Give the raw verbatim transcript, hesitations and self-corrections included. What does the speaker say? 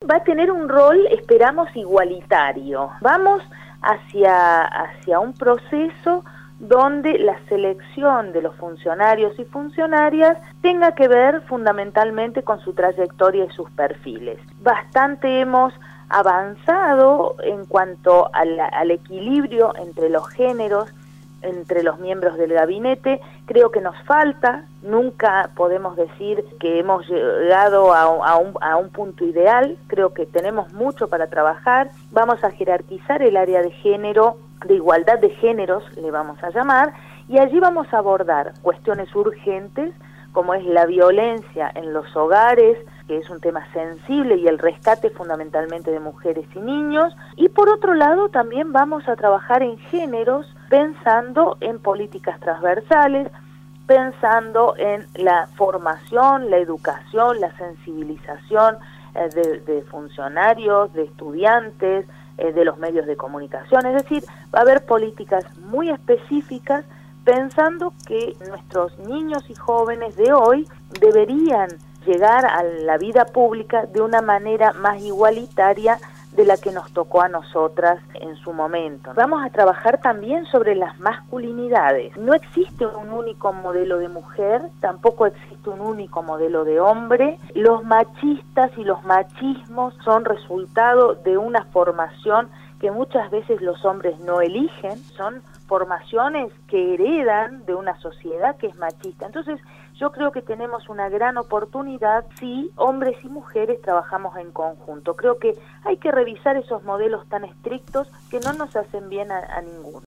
va a tener un rol, esperamos, igualitario. Vamos hacia, hacia un proceso donde la selección de los funcionarios y funcionarias tenga que ver fundamentalmente con su trayectoria y sus perfiles. Bastante hemos avanzado en cuanto al, al equilibrio entre los géneros, entre los miembros del gabinete. Creo que nos falta, nunca podemos decir que hemos llegado a, a, un, a un punto ideal, creo que tenemos mucho para trabajar. Vamos a jerarquizar el área de género, de igualdad de géneros, le vamos a llamar, y allí vamos a abordar cuestiones urgentes, como es la violencia en los hogares, que es un tema sensible, y el rescate fundamentalmente de mujeres y niños. Y por otro lado también vamos a trabajar en géneros, pensando en políticas transversales, pensando en la formación, la educación, la sensibilización eh, de, de funcionarios, de estudiantes, eh, de los medios de comunicación. Es decir, va a haber políticas muy específicas, pensando que nuestros niños y jóvenes de hoy deberían llegar a la vida pública de una manera más igualitaria de la que nos tocó a nosotras en su momento. Vamos a trabajar también sobre las masculinidades. No existe un único modelo de mujer, tampoco existe un único modelo de hombre. Los machistas y los machismos son resultado de una formación que muchas veces los hombres no eligen, son formaciones que heredan de una sociedad que es machista. Entonces, yo creo que tenemos una gran oportunidad si hombres y mujeres trabajamos en conjunto. Creo que hay que revisar esos modelos tan estrictos que no nos hacen bien a, a ninguno.